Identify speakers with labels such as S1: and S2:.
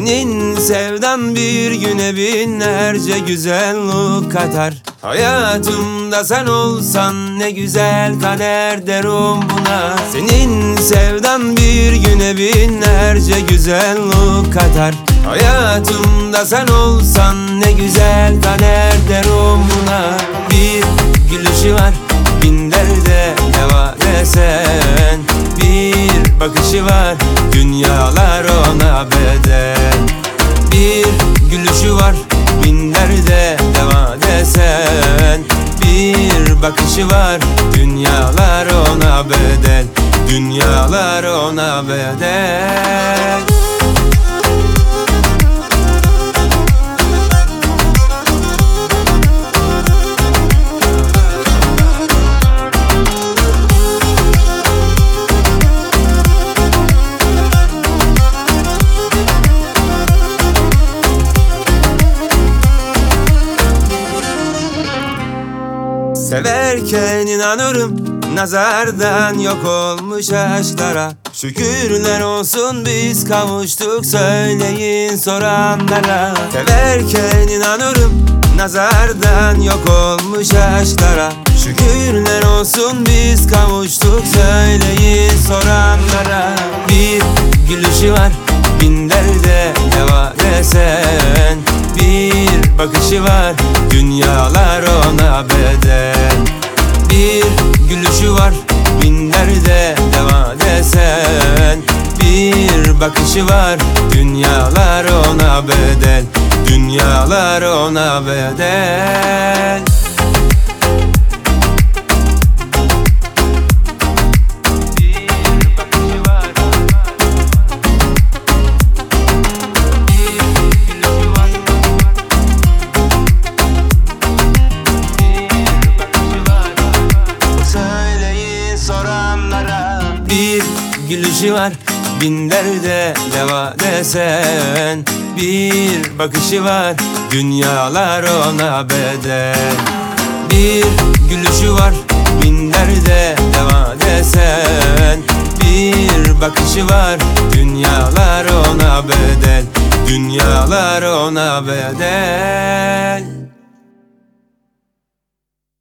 S1: Senin sevdan bir güne binlerce güzellik katar. Hayatımda sen olsan ne güzel kader derim buna. Senin sevdan bir güne binlerce güzellik katar. Hayatımda sen olsan ne güzel kader derim buna. Bir gülüşü var bin derde deva desen. Bir bakışı var dünyalar ona bedel. Bir gülüşü var bin derde deva desen. Bir bakışı var dünyalar ona bedel. Dünyalar ona bedel. Severken inanırım nazardan yok olmuş aşklara. Şükürler olsun biz kavuştuk söyleyin soranlara. Severken inanırım nazardan yok olmuş aşklara. Şükürler olsun biz kavuştuk söyleyin soranlara. Bir gülüşü var bin derde deva desen. Bir bakışı var dünyalar ona bedel. Bir gülüşü var bin derde deva desen. Bir bakışı var dünyalar ona bedel. Dünyalar ona bedel. Bir gülüşü var bin derde deva desen. Bir bakışı var dünyalar ona bedel. Bir gülüşü var bin derde deva desen. Bir bakışı var dünyalar ona bedel. Dünyalar ona bedel.